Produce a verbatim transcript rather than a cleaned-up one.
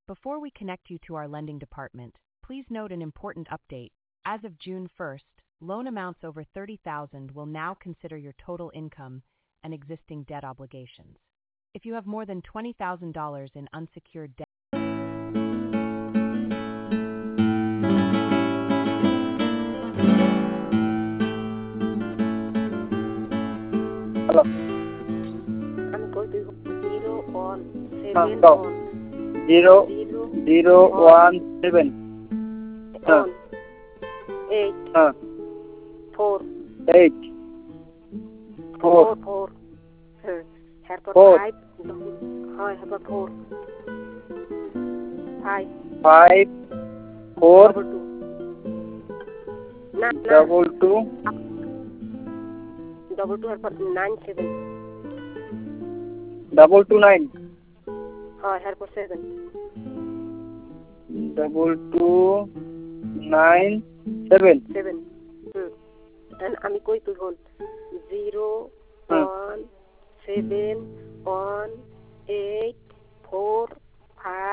Before we connect you to our lending department, please note an important update. As of June first, loan amounts over thirty thousand dollars will now consider your total income and existing debt obligations. If you have more than twenty thousand dollars in unsecured debt, Hello. I'm going to zero one Ah, seven go. one Zero zero zero one seven. Ah, one eight ah, four eight four four four. Uh, Herper Four. five. Hi, Herper four. Five. five four Double two. Nine. double two Double two Herper nine seven. double two nine Hi, Herper seven. double two nine seven. Seven. Hmm. And আমি কই তুই হল zero Hmm. one seven one eight four five